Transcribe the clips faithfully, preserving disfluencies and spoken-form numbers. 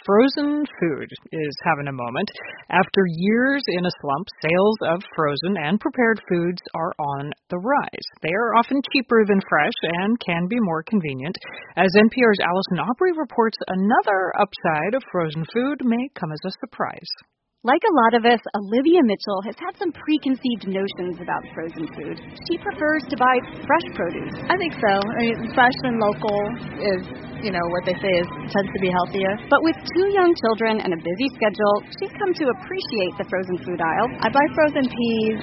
frozen food is having a moment. After years in a slump, sales of frozen and prepared foods are on the rise. They are often cheaper than fresh and can be more convenient. As N P R's Allison Aubrey reports, another upside of frozen food may come as a surprise. Like a lot of us, Olivia Mitchell has had some preconceived notions about frozen food. She prefers to buy fresh produce. I think so. I mean, fresh and local is, you know, what they say is tends to be healthier. But with two young children and a busy schedule, she's come to appreciate the frozen food aisle. I buy frozen peas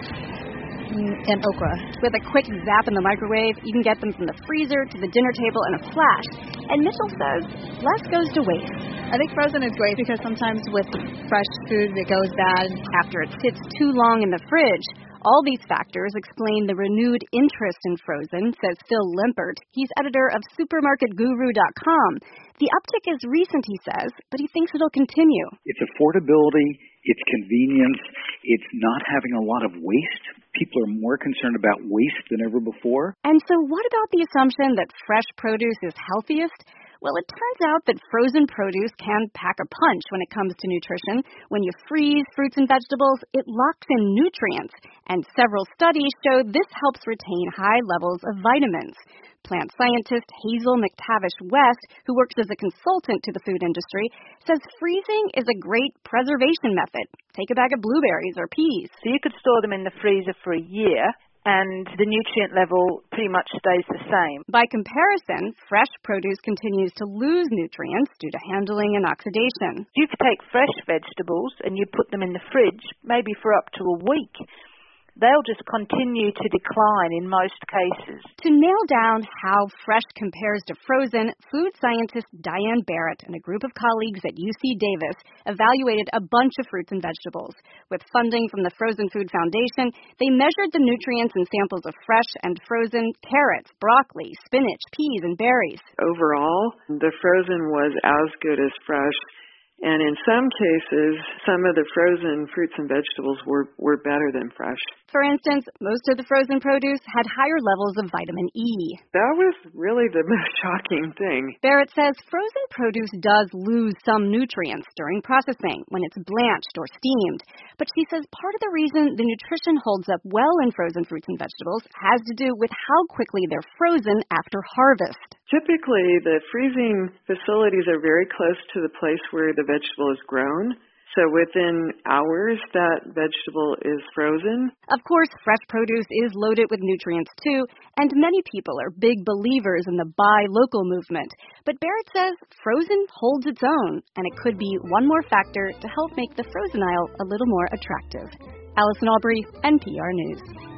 and okra. With a quick zap in the microwave, you can get them from the freezer to the dinner table in a flash. And Mitchell says less goes to waste. I think frozen is great because sometimes with fresh food it goes bad after it sits too long in the fridge. All these factors explain the renewed interest in frozen, says Phil Limpert. He's editor of supermarket guru dot com. The uptick is recent, he says, but he thinks it'll continue. It's affordability, it's convenience, it's not having a lot of waste. People are more concerned about waste than ever before. And so what about the assumption that fresh produce is healthiest? Well, it turns out that frozen produce can pack a punch when it comes to nutrition. When you freeze fruits and vegetables, it locks in nutrients. And several studies show this helps retain high levels of vitamins. Plant scientist Hazel McTavish West, who works as a consultant to the food industry, says freezing is a great preservation method. Take a bag of blueberries or peas. So you could store them in the freezer for a year, and the nutrient level pretty much stays the same. By comparison, fresh produce continues to lose nutrients due to handling and oxidation. You could take fresh vegetables and you put them in the fridge, maybe for up to a week. They'll just continue to decline in most cases. To nail down how fresh compares to frozen, food scientist Diane Barrett and a group of colleagues at U C Davis evaluated a bunch of fruits and vegetables. With funding from the Frozen Food Foundation, they measured the nutrients in samples of fresh and frozen carrots, broccoli, spinach, peas, and berries. Overall, the frozen was as good as fresh. And in some cases, some of the frozen fruits and vegetables were, were better than fresh. For instance, most of the frozen produce had higher levels of vitamin E. That was really the most shocking thing. Barrett says frozen produce does lose some nutrients during processing when it's blanched or steamed. But she says part of the reason the nutrition holds up well in frozen fruits and vegetables has to do with how quickly they're frozen after harvest. Typically, the freezing facilities are very close to the place where the vegetable is grown. So within hours, that vegetable is frozen. Of course, fresh produce is loaded with nutrients too, and many people are big believers in the buy local movement. But Barrett says frozen holds its own, and it could be one more factor to help make the frozen aisle a little more attractive. Allison Aubrey, N P R News.